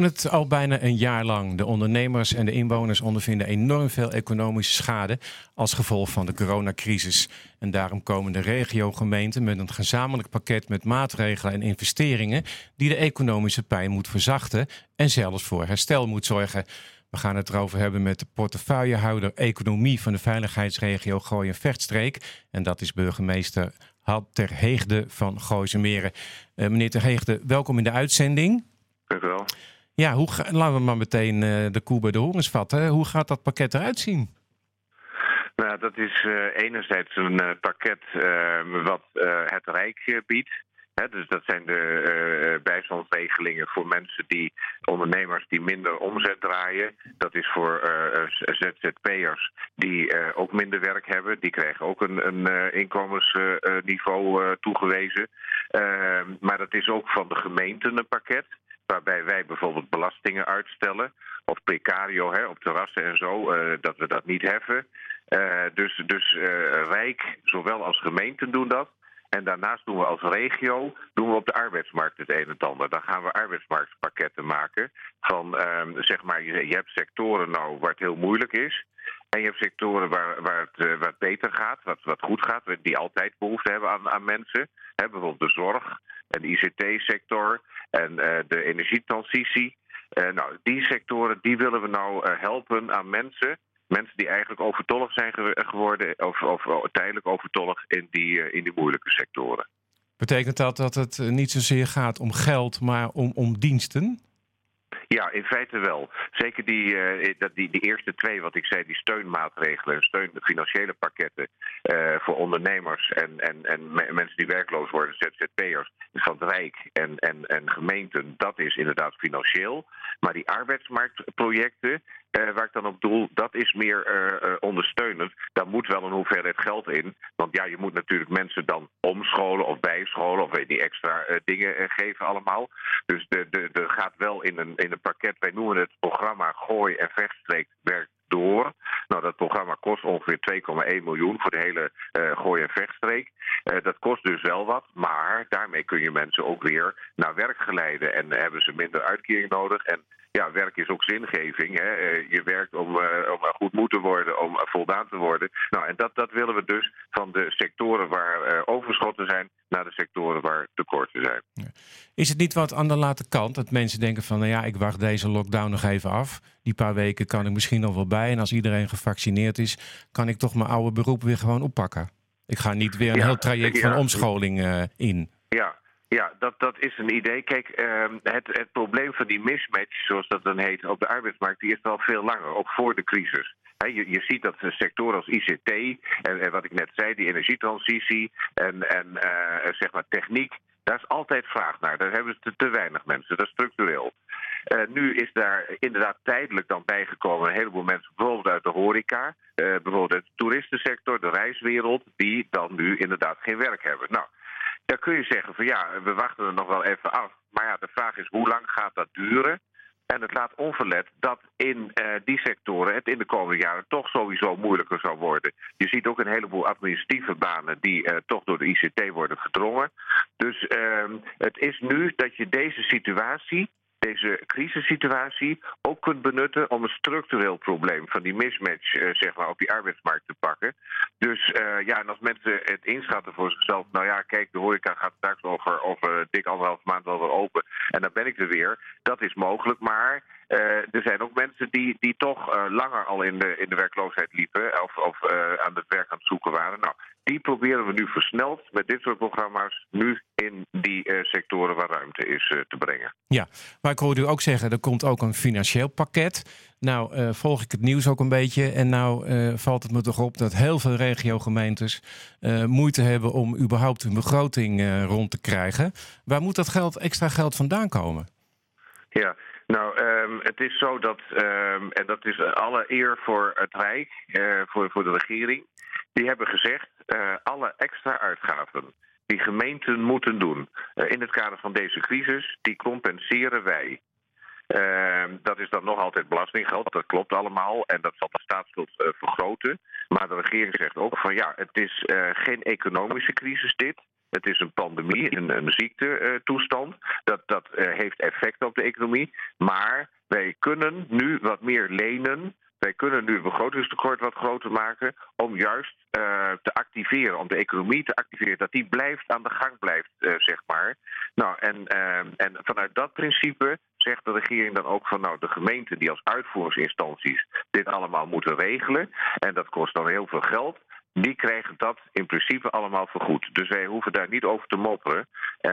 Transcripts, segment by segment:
doen het al bijna een jaar lang. De ondernemers en de inwoners ondervinden enorm veel economische schade als gevolg van de coronacrisis. En daarom komen de regiogemeenten met een gezamenlijk pakket met maatregelen en investeringen die de economische pijn moet verzachten en zelfs voor herstel moet zorgen. We gaan het erover hebben met de portefeuillehouder economie van de veiligheidsregio Gooi- en Vechtstreek. En dat is burgemeester Had ter Heegde van Gooisemeren. Meneer ter Heegde, welkom in de uitzending. Dank u wel. Ja, laten we maar meteen de koe bij de horens vatten. Hoe gaat dat pakket eruit zien? Nou, dat is enerzijds een pakket wat het Rijk biedt. Dus dat zijn de bijstandsregelingen voor mensen ondernemers die minder omzet draaien. Dat is voor ZZP'ers die ook minder werk hebben. Die krijgen ook een inkomensniveau toegewezen. Maar dat is ook van de gemeenten een pakket. Waarbij wij bijvoorbeeld belastingen uitstellen. Of precario, op terrassen en zo, dat we dat niet heffen. Dus Rijk, zowel als gemeenten doen dat. En daarnaast doen we als regio op de arbeidsmarkt het een en het ander. Dan gaan we arbeidsmarktpakketten maken. Van, zeg maar, je hebt sectoren nou waar het heel moeilijk is. En je hebt sectoren waar het beter gaat, wat goed gaat. Die altijd behoefte hebben aan mensen. Bijvoorbeeld de zorg en de ICT-sector en de energietransitie. Nou, die sectoren die willen we nou helpen aan mensen. Mensen die eigenlijk overtollig zijn geworden of tijdelijk overtollig in die moeilijke sectoren. Betekent dat het niet zozeer gaat om geld, maar om diensten? Ja, in feite wel. Zeker die eerste twee, wat ik zei, die steunmaatregelen, financiële pakketten voor ondernemers en mensen die werkloos worden, ZZP'ers, van het Rijk en gemeenten, dat is inderdaad financieel. Maar die arbeidsmarktprojecten, waar ik dan op doel, dat is meer ondersteunend. Daar moet wel een hoeveelheid geld in. Want ja, je moet natuurlijk mensen dan omscholen of bijscholen of die extra dingen geven allemaal. Dus er gaat wel in een pakket, wij noemen het programma Gooi- en Vechtstreek werkt door. Nou, dat programma kost ongeveer 2,1 miljoen voor de hele Gooi- en Vechtstreek. Dat kost dus wel wat, maar daarmee kun je mensen ook weer naar werk geleiden. En hebben ze minder uitkering nodig. En ja, werk is ook zingeving. Hè. Je werkt om goed moeten worden, om voldaan te worden. Nou, en dat willen we dus van de sectoren waar overschotten zijn naar de sectoren waar tekorten zijn. Ja. Is het niet wat aan de late kant dat mensen denken van, nou ja, ik wacht deze lockdown nog even af. Die paar weken kan ik misschien nog wel bij. En als iedereen gevaccineerd is, kan ik toch mijn oude beroep weer gewoon oppakken. Ik ga niet weer een heel traject van omscholing in. Ja, dat is een idee. Kijk, het probleem van die mismatch, zoals dat dan heet, op de arbeidsmarkt, die is al veel langer, ook voor de crisis. Je ziet dat sectoren als ICT en wat ik net zei, die energietransitie en zeg maar techniek, daar is altijd vraag naar. Daar hebben ze te weinig mensen, dat is structureel. Nu is daar inderdaad tijdelijk dan bijgekomen een heleboel mensen, bijvoorbeeld uit de horeca, bijvoorbeeld uit de toeristensector, de reiswereld, die dan nu inderdaad geen werk hebben. Nou, dan kun je zeggen van ja, we wachten er nog wel even af. Maar ja, de vraag is hoe lang gaat dat duren? En het laat onverlet dat in die sectoren het in de komende jaren toch sowieso moeilijker zal worden. Je ziet ook een heleboel administratieve banen die toch door de ICT worden verdrongen. Dus het is nu dat je deze crisissituatie ook kunt benutten om een structureel probleem van die mismatch zeg maar op die arbeidsmarkt te pakken. Dus en als mensen het inschatten voor zichzelf, nou ja, kijk, de horeca gaat straks over dik 1,5 maand wel weer open en dan ben ik er weer. Dat is mogelijk, maar er zijn ook mensen die toch langer al in de werkloosheid liepen of aan het werk aan het zoeken waren. Nou, die proberen we nu versneld met dit soort programma's nu in die sectoren waar ruimte is te brengen. Ja, maar ik hoorde u ook zeggen, er komt ook een financieel pakket. Nou, volg ik het nieuws ook een beetje en nou valt het me toch op dat heel veel regiogemeentes moeite hebben om überhaupt hun begroting rond te krijgen. Waar moet dat extra geld vandaan komen? Ja, nou, het is zo dat, en dat is alle eer voor het Rijk, voor de regering, die hebben gezegd, alle extra uitgaven die gemeenten moeten doen in het kader van deze crisis, die compenseren wij. Dat is dan nog altijd belastinggeld, dat klopt allemaal en dat zal de staatsschuld vergroten. Maar de regering zegt ook van ja, het is geen economische crisis dit. Het is een pandemie, een ziektetoestand. Dat heeft effect op de economie. Maar wij kunnen nu wat meer lenen. Wij kunnen nu het begrotingstekort wat groter maken om juist te activeren, om de economie te activeren, dat die aan de gang blijft, zeg maar. Nou, en vanuit dat principe zegt de regering dan ook van de gemeenten die als uitvoeringsinstanties dit allemaal moeten regelen, en dat kost dan heel veel geld, die krijgen dat in principe allemaal vergoed. Dus wij hoeven daar niet over te mopperen.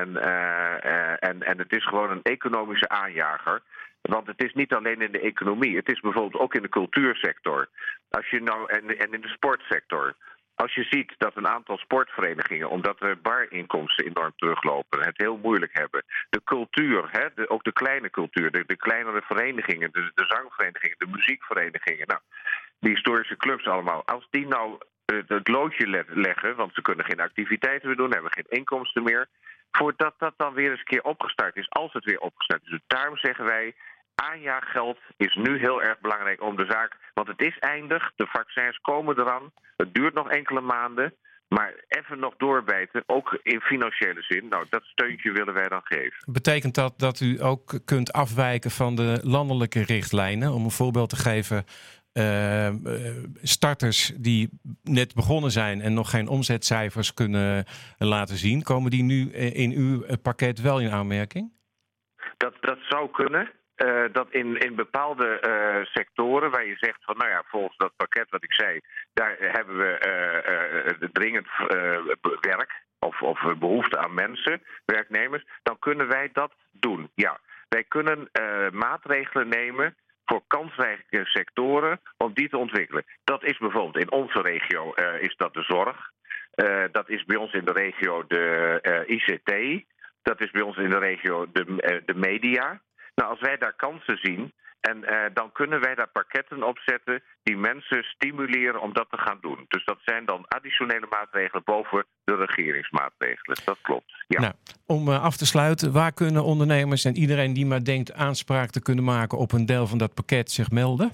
En het is gewoon een economische aanjager. Want het is niet alleen in de economie. Het is bijvoorbeeld ook in de cultuursector. En in de sportsector. Als je ziet dat een aantal sportverenigingen, omdat de barinkomsten enorm teruglopen, het heel moeilijk hebben. De cultuur, ook de kleine cultuur, de kleinere verenigingen, de zangverenigingen, de muziekverenigingen. Die historische clubs allemaal. Als die het loodje leggen, want ze kunnen geen activiteiten meer doen, hebben geen inkomsten meer. Voordat dat dan weer eens een keer opgestart is, als het weer opgestart is. Dus daarom zeggen wij, aanjaaggeld is nu heel erg belangrijk om de zaak. Want het is eindig, de vaccins komen eraan. Het duurt nog enkele maanden. Maar even nog doorbijten, ook in financiële zin. Dat steuntje willen wij dan geven. Betekent dat u ook kunt afwijken van de landelijke richtlijnen? Om een voorbeeld te geven, starters die net begonnen zijn en nog geen omzetcijfers kunnen laten zien, komen die nu in uw pakket wel in aanmerking? Dat zou kunnen. Dat in bepaalde sectoren waar je zegt van volgens dat pakket wat ik zei, daar hebben we dringend werk of behoefte aan mensen, werknemers, dan kunnen wij dat doen. Ja, wij kunnen maatregelen nemen voor kansrijke sectoren om die te ontwikkelen. Dat is bijvoorbeeld in onze regio is dat de zorg. Dat is bij ons in de regio de ICT. Dat is bij ons in de regio de media. Als wij daar kansen zien, dan kunnen wij daar pakketten op zetten die mensen stimuleren om dat te gaan doen. Dus dat zijn dan additionele maatregelen boven de regeringsmaatregelen. Dat klopt, ja. Om af te sluiten, waar kunnen ondernemers en iedereen die maar denkt aanspraak te kunnen maken op een deel van dat pakket zich melden?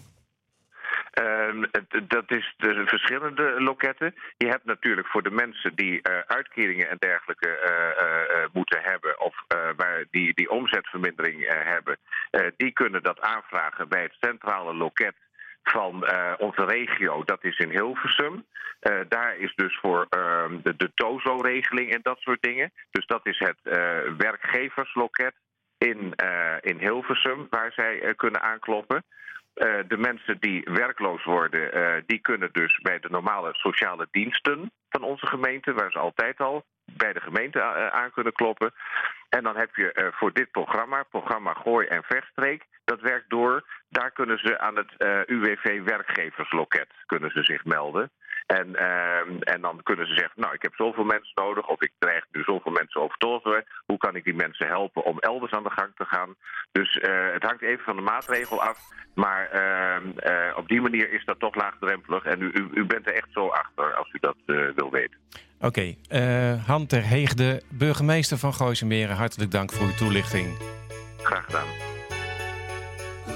Dat is de verschillende loketten. Je hebt natuurlijk voor de mensen die uitkeringen en dergelijke moeten hebben, of waar die omzetvermindering hebben, die kunnen dat aanvragen bij het centrale loket van onze regio. Dat is in Hilversum. Daar is dus voor de TOZO-regeling en dat soort dingen. Dus dat is het werkgeversloket in Hilversum waar zij kunnen aankloppen. De mensen die werkloos worden, die kunnen dus bij de normale sociale diensten van onze gemeente, waar ze altijd al bij de gemeente aan kunnen kloppen. En dan heb je voor dit programma Gooi en Vechtstreek, dat werkt door. Daar kunnen ze aan het UWV werkgeversloket kunnen ze zich melden. En dan kunnen ze zeggen, ik heb zoveel mensen nodig, of ik dreig nu zoveel mensen overtolligen. Hoe kan ik die mensen helpen om elders aan de gang te gaan? Dus het hangt even van de maatregel af. Maar op die manier is dat toch laagdrempelig. En u bent er echt zo achter als u dat wil weten. Oké. Han ter Heegde, burgemeester van Gooisemeren. Hartelijk dank voor uw toelichting. Graag gedaan.